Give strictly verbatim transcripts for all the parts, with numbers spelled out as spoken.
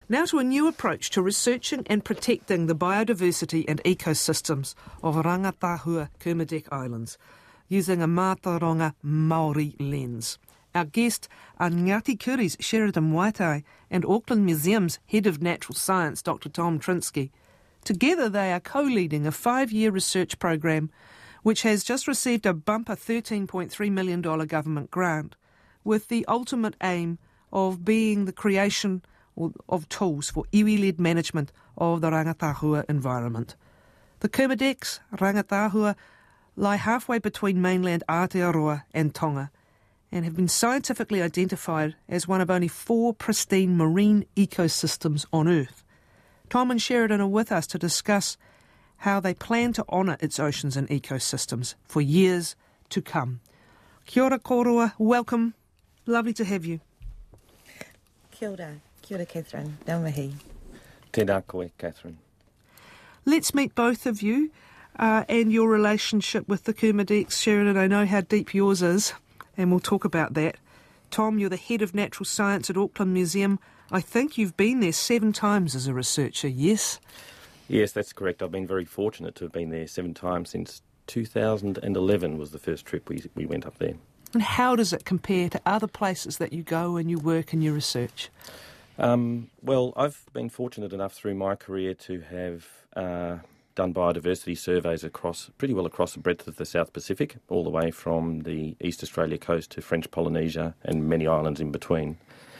Now to a new approach to researching and protecting the biodiversity and ecosystems of Rangatahua Kermadec Islands, using a Mātauranga Māori lens. Our guest are Ngāti Kuri's Sheridan Waitai and Auckland Museum's Head of Natural Science, Doctor Tom Trinsky. Together they are co-leading a five-year research program which has just received a bumper thirteen point three million dollars government grant, with the ultimate aim of being the creation of tools for iwi-led management of the Rangatahua environment. The Kermadecs, Rangatahua, lie halfway between mainland Aotearoa and Tonga and have been scientifically identified as one of only four pristine marine ecosystems on Earth. Tom and Sheridan are with us to discuss how they plan to honour its oceans and ecosystems for years to come. Kia ora kōrua, welcome. Lovely to have you. Kia ora. Kia ora, Catherine. Nau mihi. Tēnā koe, Catherine. Let's meet both of you uh, and your relationship with the Kermadecs. Sheridan, I know how deep yours is, and we'll talk about that. Tom, you're the Head of Natural Science at Auckland Museum. I think you've been there seven times as a researcher, yes? Yes, that's correct. I've been very fortunate to have been there seven times since two thousand eleven was the first trip we, we went up there. And how does it compare to other places that you go and you work and you research? Um, well, I've been fortunate enough through my career to have uh, done biodiversity surveys across, pretty well across the breadth of the South Pacific, all the way from the East Australia coast to French Polynesia and many islands in between.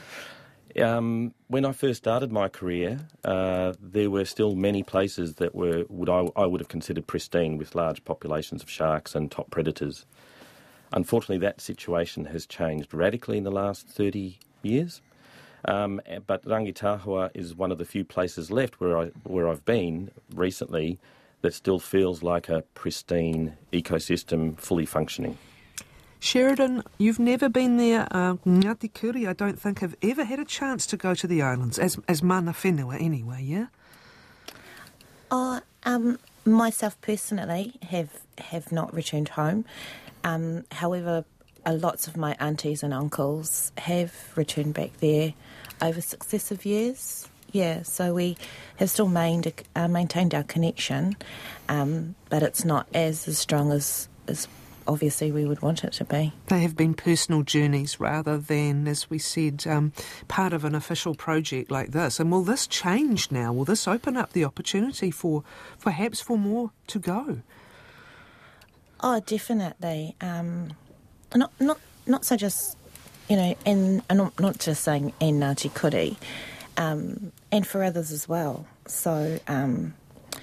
Um, when I first started my career, uh, there were still many places that were would I, I would have considered pristine, with large populations of sharks and top predators. Unfortunately, that situation has changed radically in the last thirty years. Um, but Rangitahua is one of the few places left where, I, where I've been recently that still feels like a pristine ecosystem fully functioning. Sheridan, you've never been there. Uh, Ngāti Kuri, I don't think, have ever had a chance to go to the islands, as, as mana whenua anyway, yeah? Oh, um, myself personally have, have not returned home. Um, however, uh, lots of my aunties and uncles have returned back there over successive years. Yeah, so we have still maintained, uh, maintained our connection, um, but it's not as, as strong as, as obviously we would want it to be. They have been personal journeys rather than, as we said, um, part of an official project like this. And will this change now? Will this open up the opportunity for perhaps for more to go? Oh, definitely. Um, not not not so just, you know, and, and not, not just saying in Ngāti Kuri, um, and for others as well. So um,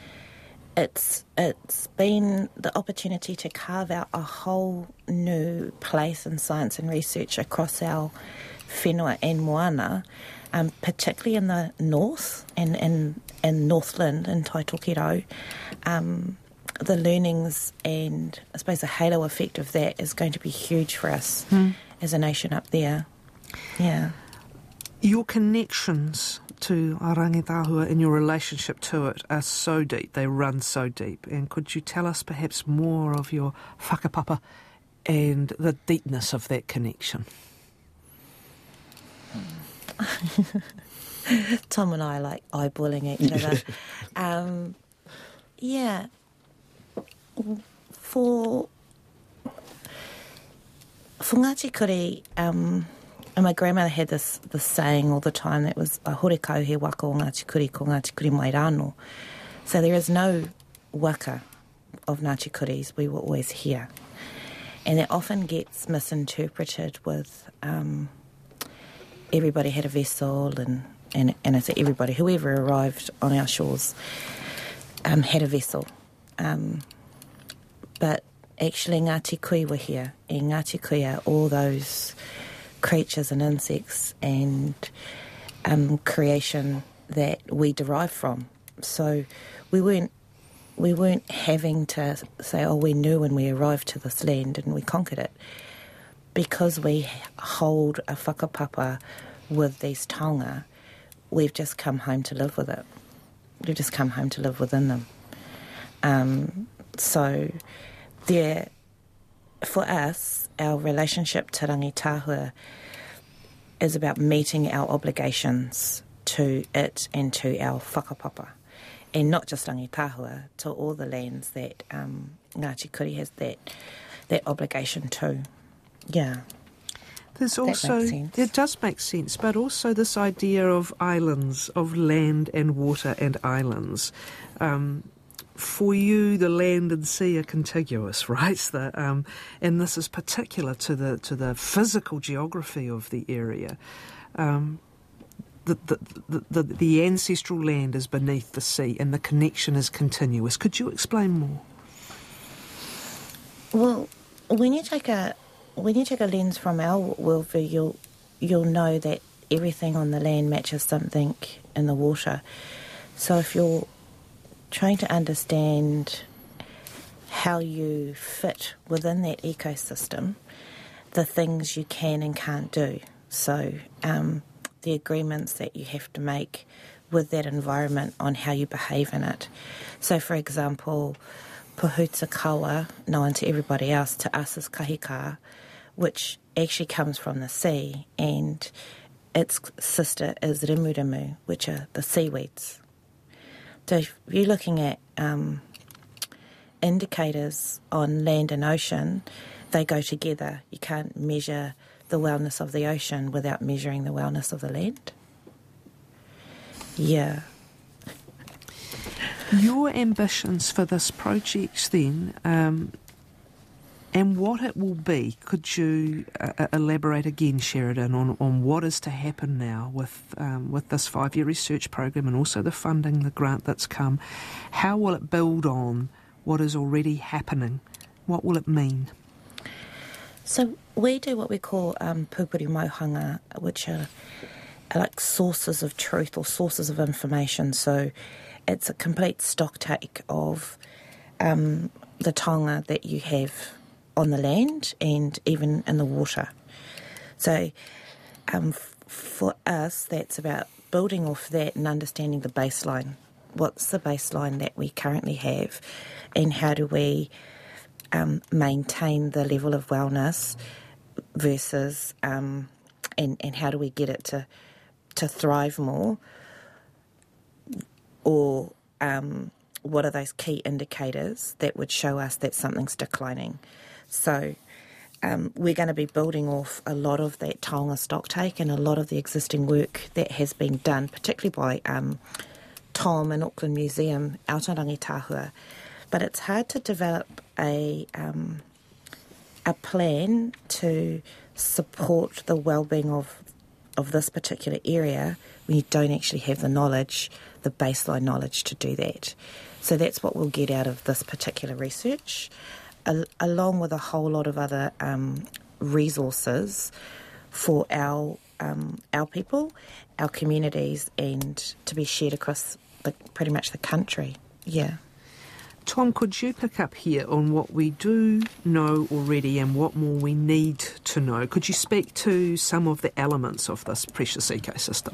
it's it's been the opportunity to carve out a whole new place in science and research across our whenua and moana, um, particularly in the north and in, in Northland and Taitokiro. Um The learnings and, I suppose, the halo effect of that is going to be huge for us mm. as a nation up there. Yeah. Your connections to Rangitahua and your relationship to it are so deep, they run so deep. And could you tell us perhaps more of your whakapapa and the deepness of that connection? Tom and I are like eyeballing each other. um, yeah. For for Ngāti Kuri, um, and my grandmother had this, this saying all the time that was a horekau he waka o Ngāti Kuri ko Ngāti Kuri mai rāno. So there is no waka of Ngāti Kuris, we were always here. And it often gets misinterpreted with um, everybody had a vessel, and, and, and I say everybody, whoever arrived on our shores um, had a vessel. Um, But actually Ngāti Kui were here, and Ngāti Kui are all those creatures and insects and um, creation that we derive from. So we weren't we weren't having to say, oh, we knew when we arrived to this land and we conquered it. Because we hold a whakapapa with these taonga, we've just come home to live with it. We've just come home to live within them. Um, so there, for us, our relationship to Rangitahua is about meeting our obligations to it and to our whakapapa. And not just Rangitahua, to all the lands that um, Ngāti Kuri has that that obligation to. Yeah. There's also, it does make sense, but also this idea of islands, of land and water and islands. Um, for you, the land and sea are contiguous, right? The, um, and this is particular to the to the physical geography of the area. Um, the, the, the, the, the ancestral land is beneath the sea and the connection is continuous. Could you explain more? Well, when you take a when you take a lens from our worldview, you'll you'll know that everything on the land matches something in the water. So if you're trying to understand how you fit within that ecosystem, the things you can and can't do. So um, the agreements that you have to make with that environment on how you behave in it. So, for example, Pohuta Kawa, known to everybody else, to us is Kahika, which actually comes from the sea, and its sister is Rimurimu, which are the seaweeds. So if you're looking at um, indicators on land and ocean, they go together. You can't measure the wellness of the ocean without measuring the wellness of the land. Yeah. Your ambitions for this project then, um, and what it will be, could you uh, elaborate again, Sheridan, on, on what is to happen now with um, with this five-year research program and also the funding, the grant that's come? How will it build on what is already happening? What will it mean? So we do what we call um, pupuri mohanga, which are, are like sources of truth or sources of information. So it's a complete stock take of um, the taonga that you have on the land and even in the water. So um, f- for us, that's about building off that and understanding the baseline. What's the baseline that we currently have, and how do we um, maintain the level of wellness versus um, and, and how do we get it to, to thrive more, or um, what are those key indicators that would show us that something's declining. So um, we're going to be building off a lot of that taonga stocktake and a lot of the existing work that has been done, particularly by um, Tom and Auckland Museum out on Rangitahua. But it's hard to develop a um, a plan to support the well-being of of this particular area when you don't actually have the knowledge, the baseline knowledge to do that. So that's what we'll get out of this particular research, al- along with a whole lot of other um, resources for our um, our people, our communities, and to be shared across the, pretty much the country. Yeah. Tom, could you pick up here on what we do know already and what more we need to know? Could you speak to some of the elements of this precious ecosystem?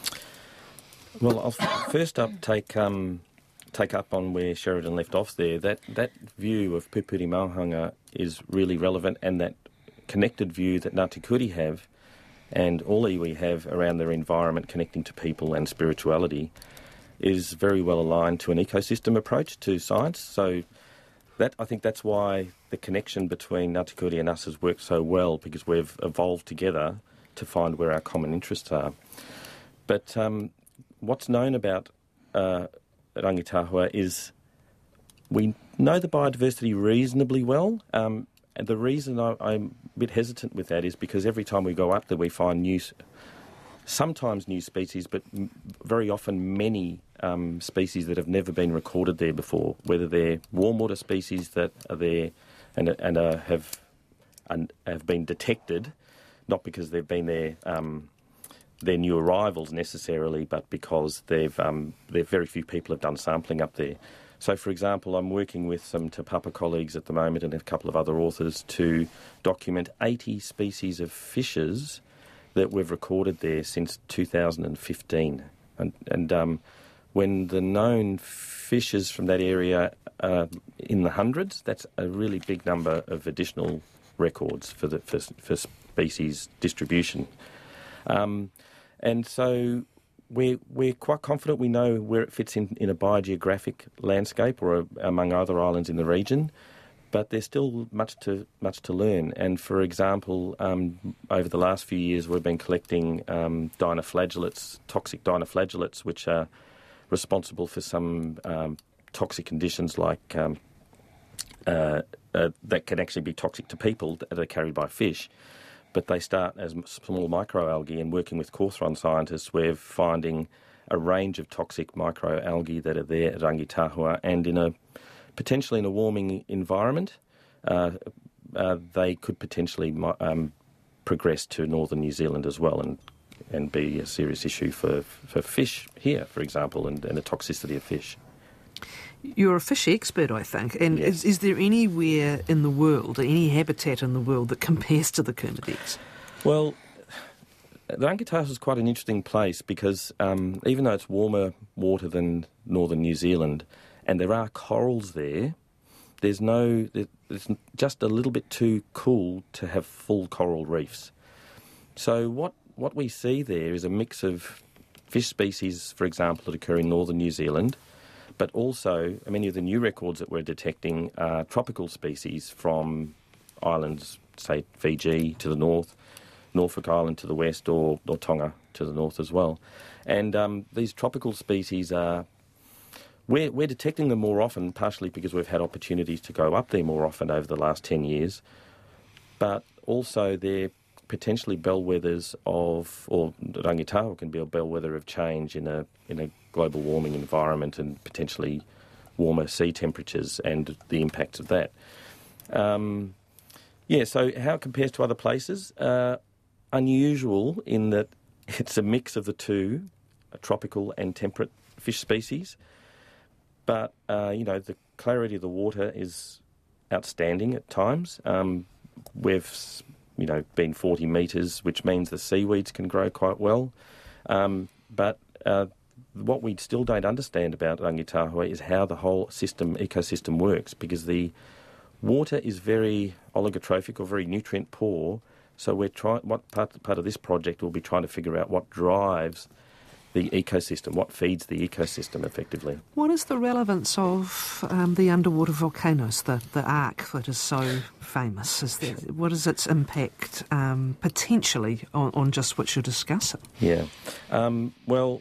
Well, I'll f- first up take um, take up on where Sheridan left off there. That that view of pupuri mohanga is really relevant, and that connected view that Ngāti Kuri have and all iwi have around their environment connecting to people and spirituality is very well aligned to an ecosystem approach to science. So that I think that's why the connection between Ngāti Kuri and us has worked so well, because we've evolved together to find where our common interests are. But um, what's known about uh, Rangitahua is we know the biodiversity reasonably well. Um, and the reason I, I'm a bit hesitant with that is because every time we go up there we find new, sometimes new species, but m- very often many um, species that have never been recorded there before, whether they're warm water species that are there and, and uh, have and have been detected, not because they've been there, um, they're new arrivals necessarily, but because they've um, there very few people have done sampling up there. So, for example, I'm working with some Te Papa colleagues at the moment and a couple of other authors to document eighty species of fishes that we've recorded there since two thousand fifteen. And, and um, when the known fishes from that area are in the hundreds, that's a really big number of additional records for the for, for species distribution. Um, and so we're, we're quite confident we know where it fits in, in a biogeographic landscape or a, among other islands in the region, but there's still much to much to learn. And for example, um, over the last few years, we've been collecting um, dinoflagellates, toxic dinoflagellates, which are responsible for some um, toxic conditions like um, uh, uh, that can actually be toxic to people that are carried by fish. But they start as small microalgae, and working with Cawthron scientists, we're finding a range of toxic microalgae that are there at Rangitahua, and in a potentially in a warming environment, uh, uh, they could potentially um, progress to northern New Zealand as well, and and be a serious issue for, for fish here, for example, and, and the toxicity of fish. You're a fish expert, I think, and Yes. is, is there anywhere in the world, any habitat in the world that compares to the Kermadec? Well, the Rangitahua is quite an interesting place because um, even though it's warmer water than northern New Zealand, and there are corals there, there's no, it's just a little bit too cool to have full coral reefs. So what, what we see there is a mix of fish species, for example, that occur in northern New Zealand, but also many of the new records that we're detecting are tropical species from islands, say Fiji to the north, Norfolk Island to the west, or, or Tonga to the north as well. And um, these tropical species are, we're, we're detecting them more often, partially because we've had opportunities to go up there more often over the last ten years, but also they're potentially bellwethers of, or Rangitahua can be a bellwether of change in a in a global warming environment and potentially warmer sea temperatures and the impacts of that. Um, yeah, so how it compares to other places? Uh, unusual in that it's a mix of the two, a tropical and temperate fish species. But, uh, you know, the clarity of the water is outstanding at times. Um, we've, you know, been forty metres, which means the seaweeds can grow quite well. Um, but uh, what we still don't understand about Rangitahua is how the whole system, ecosystem works, because the water is very oligotrophic or very nutrient poor. So we're trying. What part part of this project will be trying to figure out what drives the ecosystem, what feeds the ecosystem effectively. What is the relevance of um, the underwater volcanoes, the, the arc that is so famous? Is there, what is its impact um, potentially on, on just what you're discussing? Yeah. Um, well,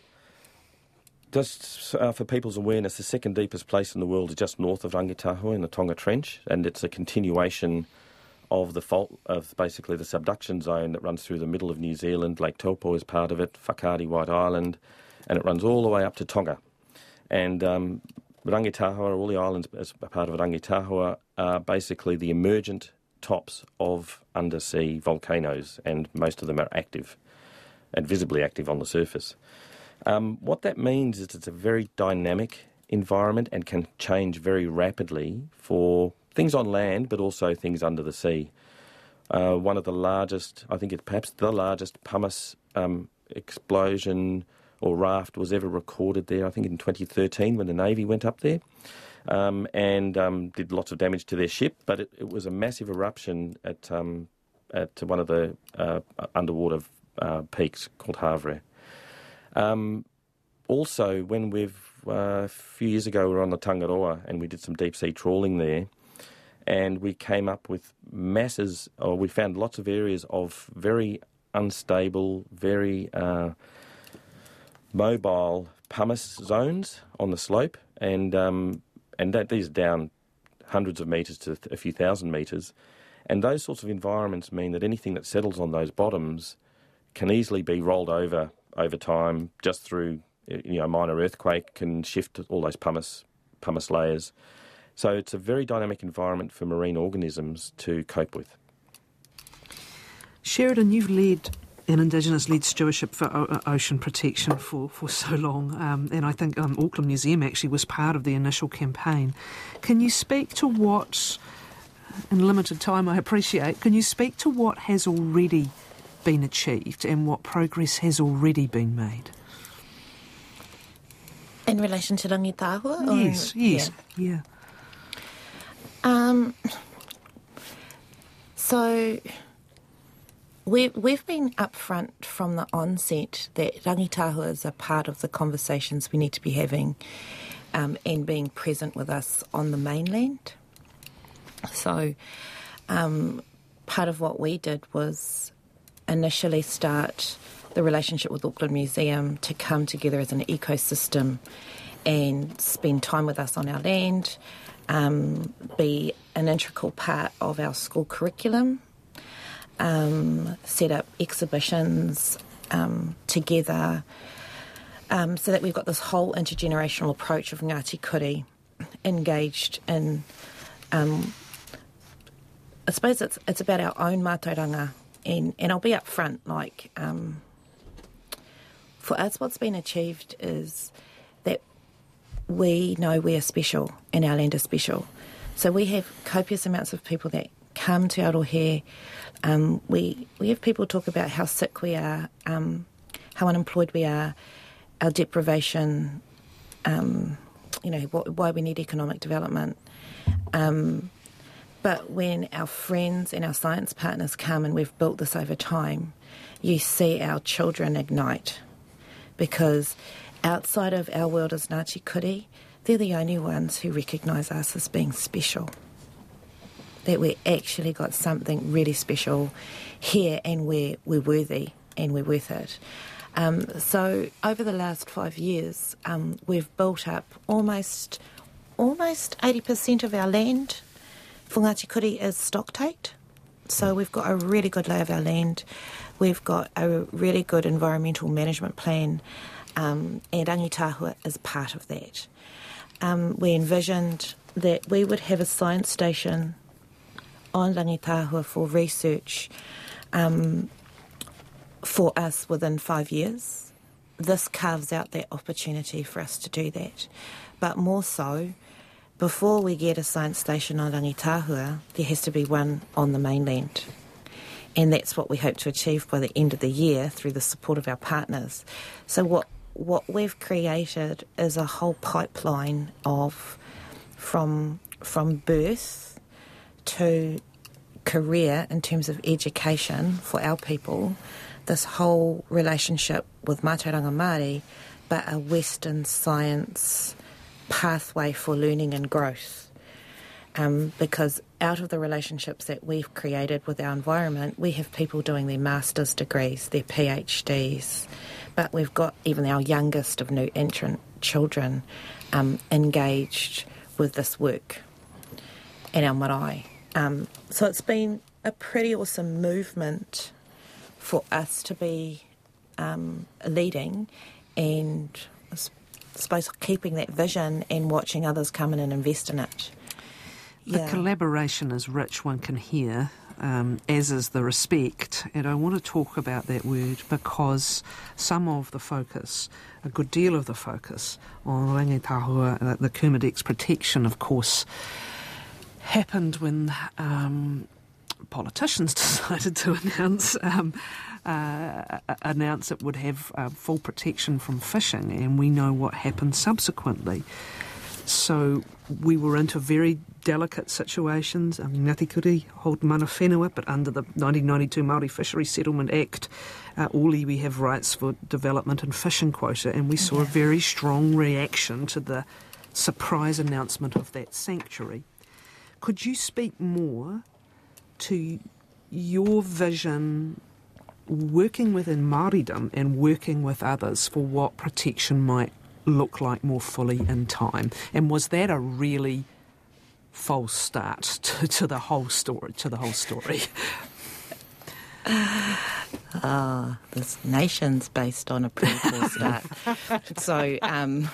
just uh, for people's awareness, the second deepest place in the world is just north of Rangitahua in the Tonga Trench, and it's a continuation of the fault of basically the subduction zone that runs through the middle of New Zealand. Lake Taupo is part of it, Whakaari White Island, and it runs all the way up to Tonga. And um, Rangitahua, all the islands as a part of Rangitahua, are basically the emergent tops of undersea volcanoes, and most of them are active and visibly active on the surface. Um, what that means is it's a very dynamic environment and can change very rapidly for things on land, but also things under the sea. Uh, one of the largest, I think it's perhaps the largest pumice um, explosion or raft was ever recorded there, I think in twenty thirteen when the Navy went up there um, and um, did lots of damage to their ship, but it, it was a massive eruption at, um, at one of the uh, underwater uh, peaks called Havre. Um, also, when we've, uh, a few years ago we were on the Tangaroa and we did some deep sea trawling there, and we came up with masses, or we found lots of areas of very unstable, very uh, mobile pumice zones on the slope, and um, and that these are down hundreds of metres to a few thousand metres, and those sorts of environments mean that anything that settles on those bottoms can easily be rolled over over time just through, you know, a minor earthquake can shift all those pumice pumice layers. So it's a very dynamic environment for marine organisms to cope with. Sheridan, you've led an Indigenous-led stewardship for o- ocean protection for, for so long, um, and I think um, Auckland Museum actually was part of the initial campaign. Can you speak to what, in limited time I appreciate, can you speak to what has already been achieved and what progress has already been made? In relation to Rangitahua? Or, Yes, yes, yeah. yeah. Um, so we, we've been upfront from the onset that rangitahua is a part of the conversations we need to be having um, and being present with us on the mainland. So um, part of what we did was initially start the relationship with Auckland Museum to come together as an ecosystem and spend time with us on our land, um, be an integral part of our school curriculum, um, set up exhibitions um, together, um, so that we've got this whole intergenerational approach of Ngāti Kuri engaged in, um, I suppose it's it's about our own mātauranga, and, and I'll be up front, like, um, for us what's been achieved is that we know we are special and our land is special. So we have copious amounts of people that come to Arohe. Um, we we have people talk about how sick we are, um, how unemployed we are, our deprivation, um, you know, wh- why we need economic development. Um, but when our friends and our science partners come, and we've built this over time, you see our children ignite, because outside of our world as Ngāti Kuri, they're the only ones who recognise us as being special, that we actually got something really special here and we're, we're worthy and we're worth it. Um, so over the last five years, um, we've built up almost almost eighty percent of our land for Ngāti Kuri is stocktaked. So we've got a really good lay of our land. We've got a really good environmental management plan, um, and rangitahua is part of that. Um, we envisioned that we would have a science station on rangitahua for research um, for us within five years. This carves out that opportunity for us to do that. But more so, before we get a science station on rangitahua, there has to be one on the mainland. And that's what we hope to achieve by the end of the year through the support of our partners. So what what we've created is a whole pipeline of from from birth to career in terms of education for our people, this whole relationship with Mātauranga Māori, but a Western science pathway for learning and growth. Um, because out of the relationships that we've created with our environment, we have people doing their master's degrees, their PhDs, but we've got even our youngest of new entrant children um, engaged with this work in our marae. Um, so it's been a pretty awesome movement for us to be um, leading and I suppose keeping that vision and watching others come in and invest in it. The Yeah. collaboration is rich, one can hear, um, as is the respect. And I want to talk about that word because some of the focus, a good deal of the focus on rangitahua, uh, the Kermadec's protection, of course, happened when um, politicians decided to announce um, uh, announce it would have uh, full protection from fishing, and we know what happened subsequently. So we were into very delicate situations. Um, Ngāti Kuri hold mana whenua, but under the nineteen ninety-two Māori Fisheries Settlement Act, uh, all iwi have rights for development and fishing quota, and we saw Yeah. a very strong reaction to the surprise announcement of that sanctuary. Could you speak more to your vision working within Māoridom and working with others for what protection might look like more fully in time? And was that a really false start to, to the whole story? To the whole story. Ah, this nation's based on a pretty poor start. So, um,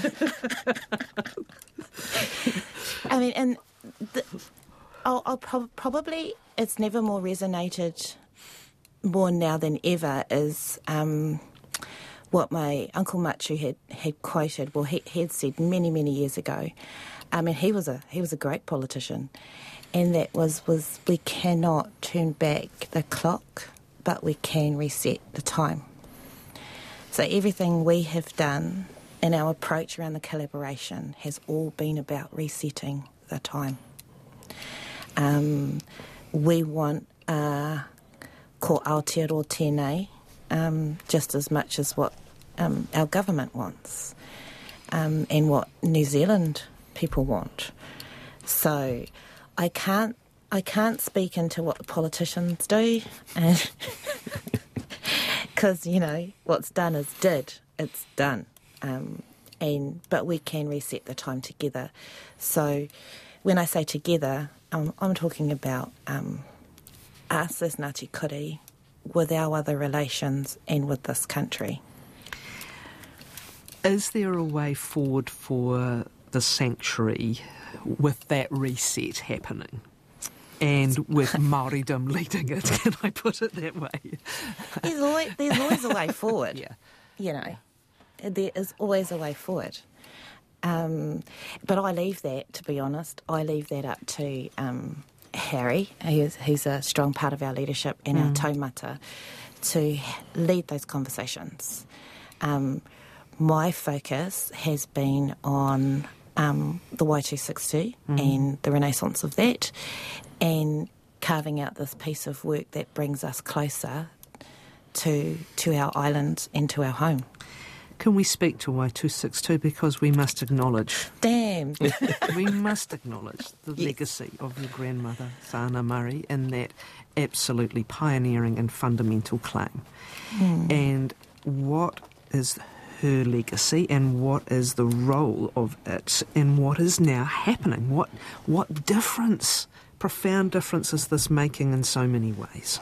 I mean, and the, I'll, I'll prob- probably it's never more resonated more now than ever is um, what my Uncle Machu had, had quoted. Well, he, he had said many many years ago. I mean, he was a he was a great politician, and that was was we cannot turn back the clock, but we can reset the time. So everything we have done in our approach around the collaboration has all been about resetting the time. Um, we want a ko Aotearoa tēnei, um, just as much as what um, our government wants um, and what New Zealand people want. So I can't I can't speak into what the politicians do, and because you know what's done is did, it's done, um, and but we can reset the time together. So when I say together, um, I'm talking about um, us as Ngāti Kuri with our other relations and with this country. Is there a way forward for the sanctuary with that reset happening and with Māoridom leading it? Can I put it that way? There's always, there's always a way forward. Yeah. You know, there is always a way forward. Um, but I leave that, to be honest, I leave that up to um, Harry, who's, who's a strong part of our leadership and mm. our taumata, to lead those conversations. Um, my focus has been on um, the Y two sixty mm. and the renaissance of that, and carving out this piece of work that brings us closer to to our island and to our home. Can we speak to Y two sixty-two, because we must acknowledge... Damn! we must acknowledge the yes. legacy of your grandmother, Sana Murray, in that absolutely pioneering and fundamental claim. Mm. And what is her legacy, and what is the role of it in what is now happening? What what difference, profound difference, is this making in so many ways?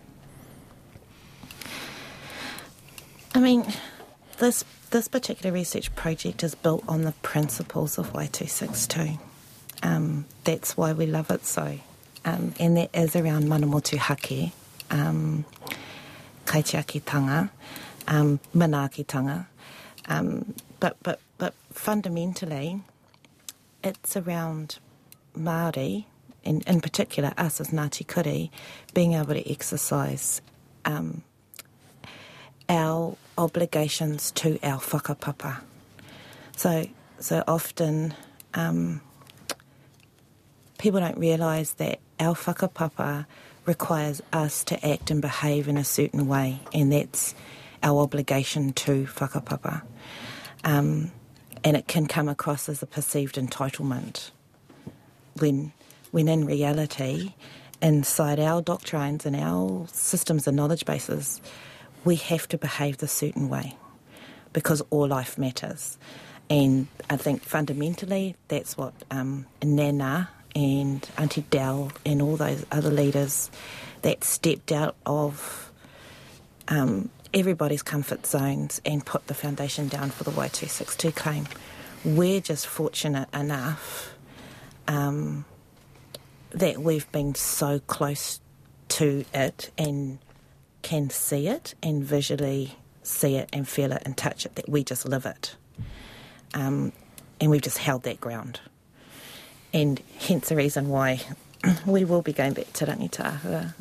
I mean, this this particular research project is built on the principles of Y two sixty-two. Um, that's why we love it so. Um, and that is around mana motu hake, um, kaitiakitanga, um, manaakitanga. Um, but, but, but fundamentally, it's around Māori, and in particular us as Ngāti Kuri, being able to exercise um, our obligations to our whakapapa. So, so often um, people don't realise that our whakapapa requires us to act and behave in a certain way, and that's our obligation to whakapapa. Um, and it can come across as a perceived entitlement when, when in reality, inside our doctrines and our systems and knowledge bases, we have to behave the certain way because all life matters. And I think fundamentally that's what um, Nana and Auntie Dell and all those other leaders that stepped out of um, everybody's comfort zones and put the foundation down for the Y two sixty-two claim. We're just fortunate enough um, that we've been so close to it and can see it and visually see it and feel it and touch it, that we just live it. Um, and we've just held that ground. And hence the reason why we will be going back to Rangitahua.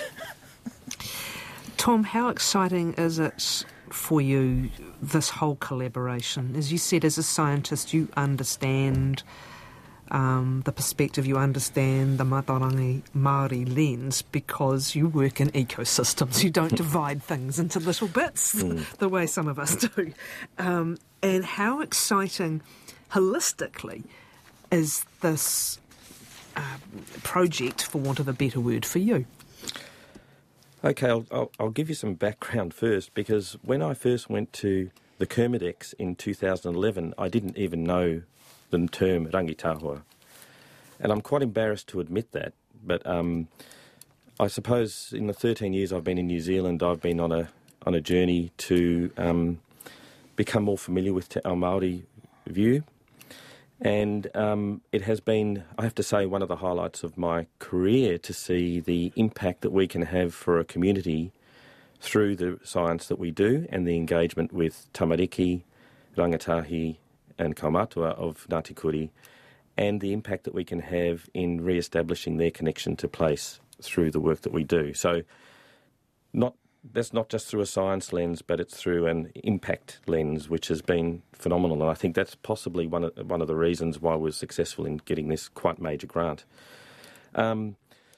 Tom, how exciting is it for you, this whole collaboration? As you said, as a scientist, you understand um, the perspective, you understand the Matarangi Māori lens because you work in ecosystems. You don't divide things into little bits mm. the way some of us do. Um, and how exciting, holistically, is this uh, project, for want of a better word, for you? Okay, I'll, I'll, I'll give you some background first, because when I first went to the Kermadex in two thousand eleven, I didn't even know the term rangitahua. And I'm quite embarrassed to admit that, but um, I suppose in the thirteen years I've been in New Zealand, I've been on a on a journey to um, become more familiar with our Māori view. And um, it has been, I have to say, one of the highlights of my career to see the impact that we can have for a community through the science that we do and the engagement with tamariki, rangatahi and kaumatua of Ngāti Kuri, and the impact that we can have in re-establishing their connection to place through the work that we do. So not that's not just through a science lens, but it's through an impact lens, which has been phenomenal. And I think that's possibly one of, one of the reasons why we're successful in getting this quite major grant. Um,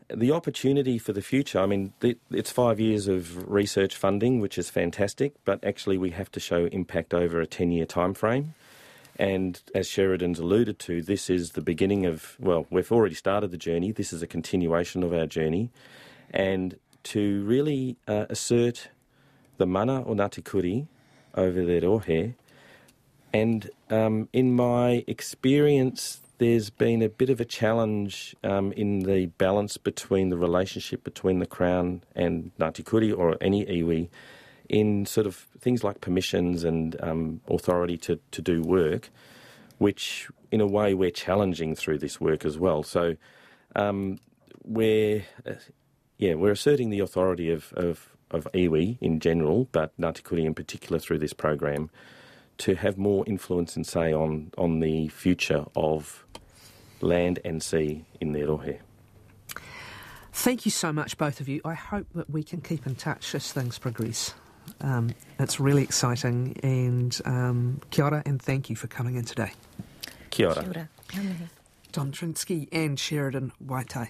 the opportunity for the future, I mean, the, it's five years of research funding, which is fantastic, but actually we have to show impact over a ten-year time frame. And as Sheridan's alluded to, this is the beginning of, well, we've already started the journey. This is a continuation of our journey. And to really uh, assert the mana o Ngāti Kuri over the rohe. And um, in my experience, there's been a bit of a challenge um, in the balance between the relationship between the Crown and Ngāti Kuri or any iwi in sort of things like permissions and um, authority to, to do work, which in a way we're challenging through this work as well. So um, we're, uh, yeah, we're asserting the authority of, of, of iwi in general, but Ngāti Kuri in particular through this program, to have more influence and say on, on the future of land and sea in their rohe. Thank you so much, both of you. I hope that we can keep in touch as things progress. Um, it's really exciting, and um, kia ora, and thank you for coming in today. Kia ora. Kia ora. Don Trinsky and Sheridan Waitai.